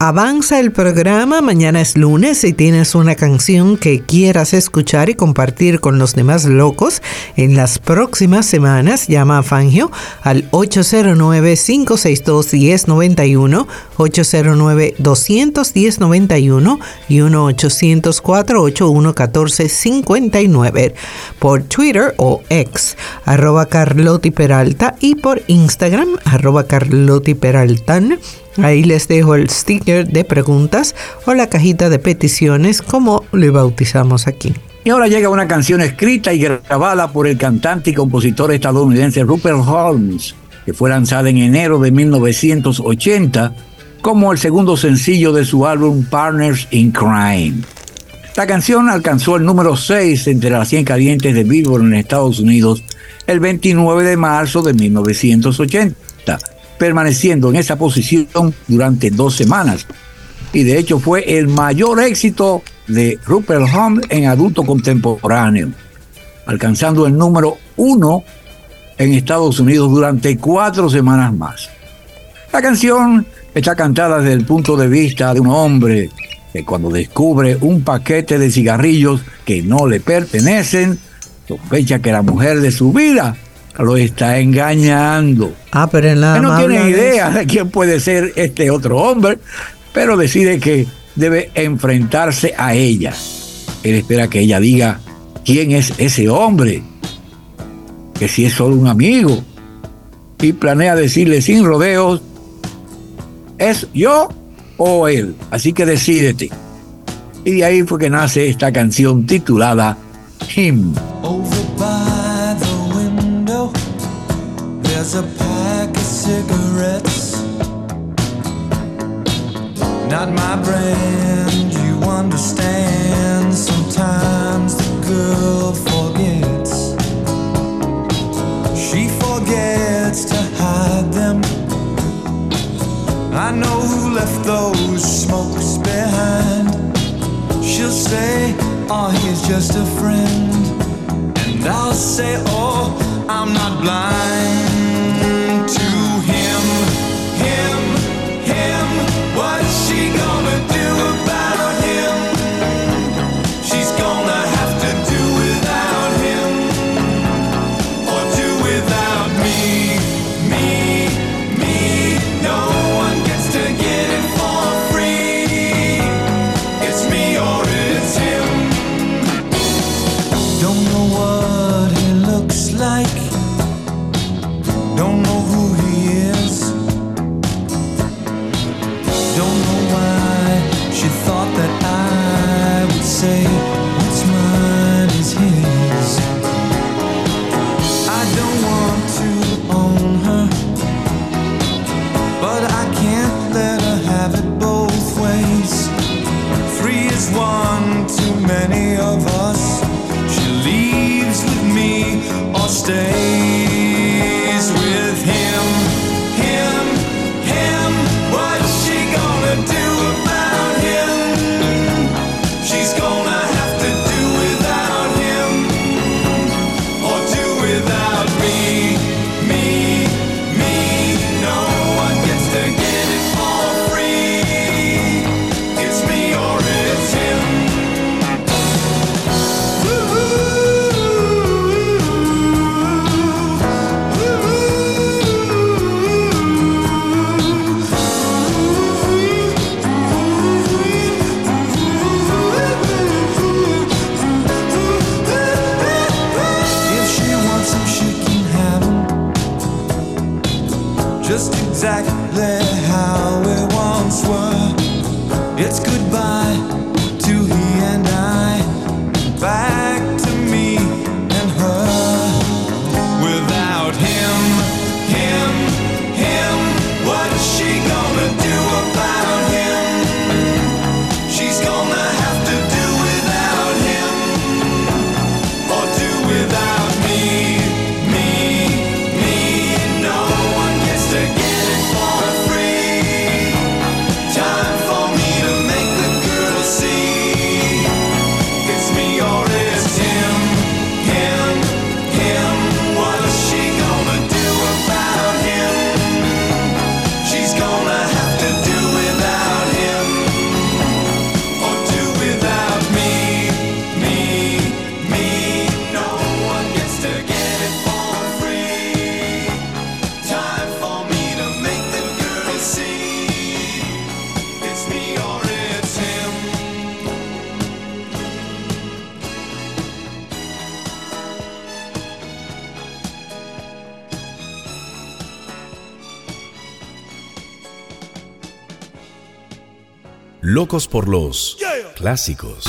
Avanza el programa, mañana es lunes. Si tienes una canción que quieras escuchar y compartir con los demás locos en las próximas semanas, llama a Fangio al 809-562-1091, 809-210-91 y 1-800-481-1459, por Twitter o X, @Carlotti Peralta, y por Instagram, @Carlotti Peraltan. Ahí les dejo el sticker de preguntas o la cajita de peticiones, como le bautizamos aquí. Y ahora llega una canción escrita y grabada por el cantante y compositor estadounidense Rupert Holmes, que fue lanzada en enero de 1980 como el segundo sencillo de su álbum Partners in Crime. La canción alcanzó el número 6 entre las 100 calientes de Billboard en Estados Unidos el 29 de marzo de 1980. Permaneciendo en esa posición durante 2 semanas. Y de hecho fue el mayor éxito de Rupert Holmes en adulto contemporáneo, alcanzando el número 1 en Estados Unidos durante 4 semanas más. La canción está cantada desde el punto de vista de un hombre que, cuando descubre un paquete de cigarrillos que no le pertenecen, sospecha que la mujer de su vida lo está engañando. Pero en la él no tiene idea de quién puede ser este otro hombre, pero decide que debe enfrentarse a ella. Él espera que ella diga quién es ese hombre, que si es solo un amigo, y planea decirle sin rodeos: ¿es yo o él? Así que decídete. Y de ahí fue que nace esta canción titulada Him. There's a pack of cigarettes, not my brand, you understand. Sometimes the girl forgets, she forgets to hide them. I know who left those smokes behind. She'll say, oh, he's just a friend. And I'll say, oh, I'm not blind to him. What's she gonna do about him? She's gonna have to do without him, or do without me. No one gets to get it for free. It's me or it's him. Don't know what he looks like, don't know who he is, don't know why she thought that I would say what's mine is his. I don't want to own her, but I can't let her have it both ways. 3 is 1 too many of us. She leaves with me or stays with him. What's she gonna do about him? She's gonna have to do without him, or do without me. No one gets to get it for free. It's me or it's him. Just exactly how we once were. It's goodbye to he and I, back to me and her. Without him, what's she gonna do about him? She's gonna have to do without him, or do without me. No one gets to get it for free. Time for me to make Locos por los clásicos.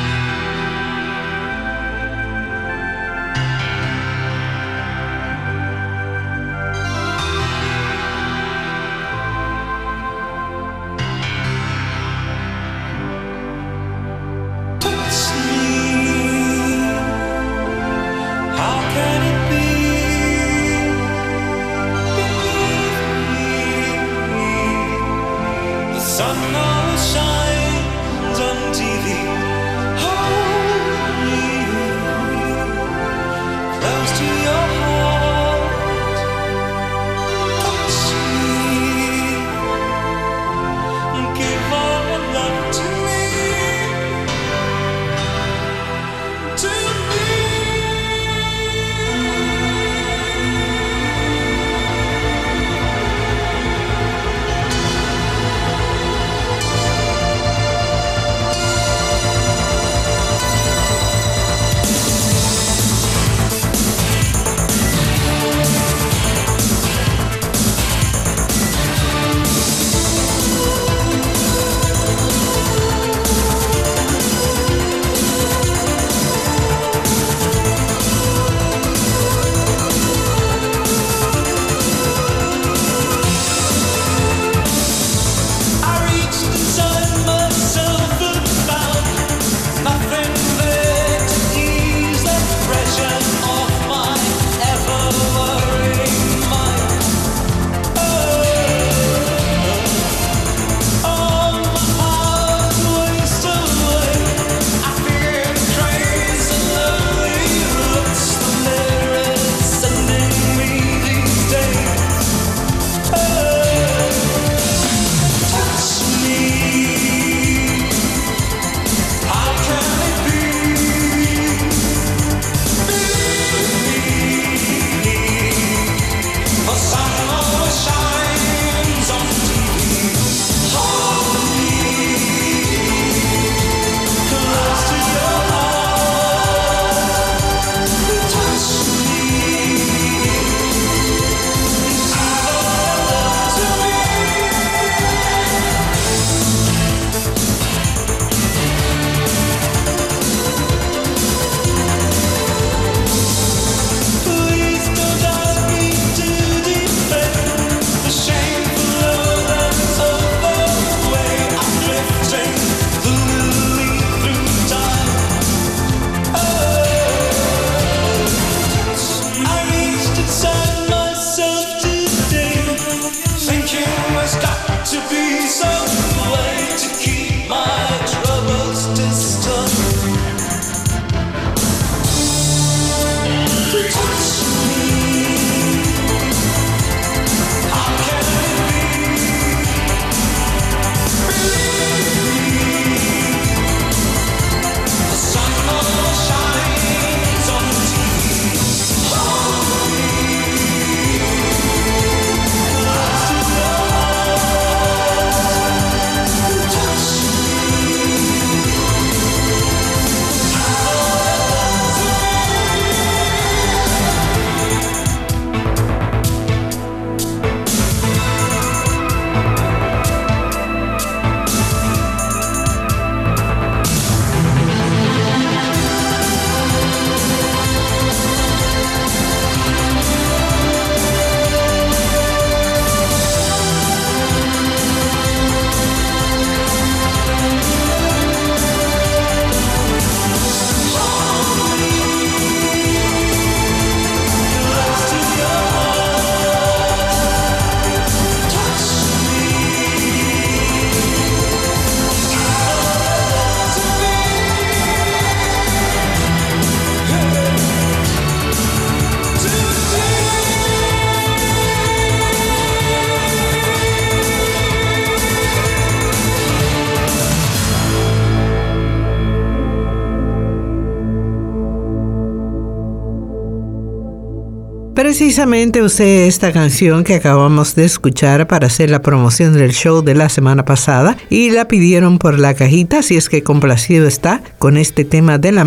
Precisamente usé esta canción que acabamos de escuchar para hacer la promoción del show de la semana pasada y la pidieron por la cajita, así es que complacido está con este tema de la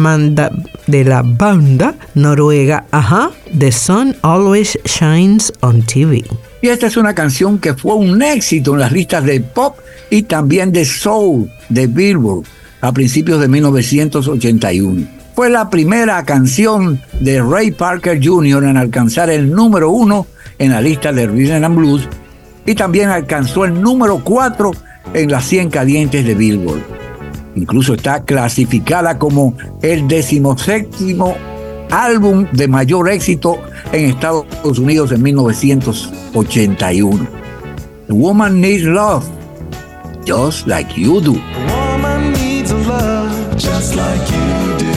banda noruega, The Sun Always Shines on TV. Y esta es una canción que fue un éxito en las listas de pop y también de soul de Billboard a principios de 1981. Fue la primera canción de Ray Parker Jr. en alcanzar el número 1 en la lista de Rhythm and Blues y también alcanzó el número 4 en las 100 calientes de Billboard. Incluso está clasificada como el 17º álbum de mayor éxito en Estados Unidos en 1981. The Woman Needs Love, Just Like You Do. A woman needs love just like you do.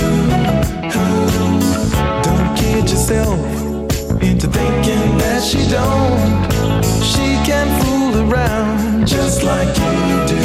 Don't kid yourself into thinking that she don't. She can fool around just like you do.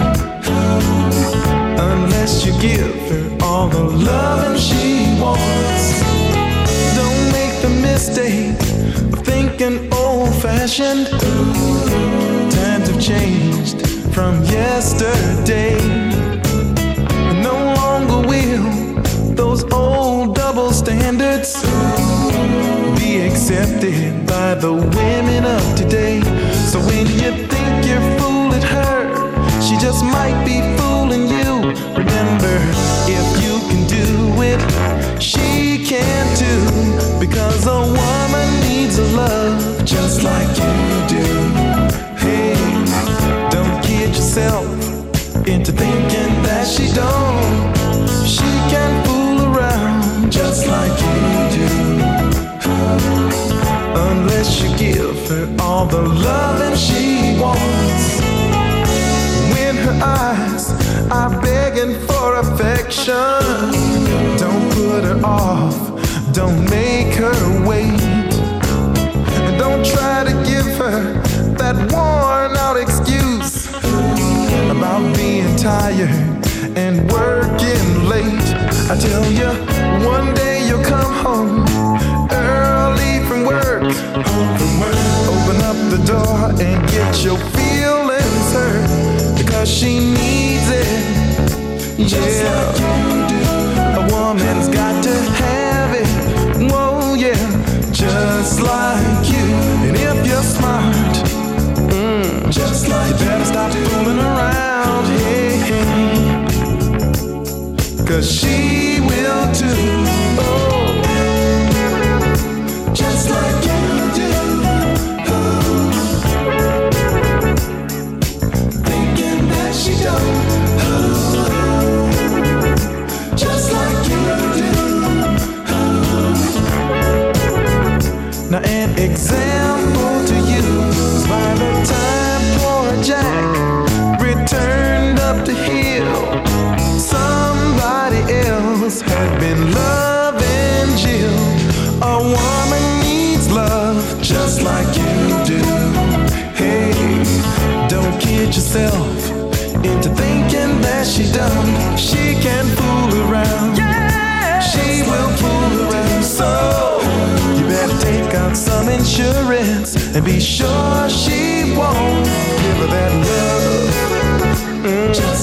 Unless you give her all the loving she wants. Don't make the mistake of thinking old-fashioned. Times have changed from yesterday. No longer will those old double standards be accepted by the women of today. So when you think you're fooling her, she just might be fooling you. Remember, if you can do it, she can too. Because a woman needs a love just like you do. Hey, don't kid yourself into thinking that she don't. She can fool around just like you do. Unless you give her all the loving she wants. When her eyes are begging for affection, don't put her off, don't make her wait. And don't try to give her that worn out excuse about being tired and working late. I tell you, one day you'll come home early from work. Open up the door and get your feelings hurt, because she needs it. Yeah, a woman's got to have it. Whoa, yeah, just like you. And if you're smart, just like you better stop fooling around. Hey, hey. 'Cause she will too. Oh, just like you do. Oh, thinking that she don't. Oh, just like you do. Oh. Now an example to you is by the time poor Jack returned up the hill, somebody else had been loving Jill. A woman needs love just like you do. Hey, don't kid yourself into thinking that she done. She can fool around. Yeah, she will fool around. So you better take out some insurance and be sure she won't give her that love. Just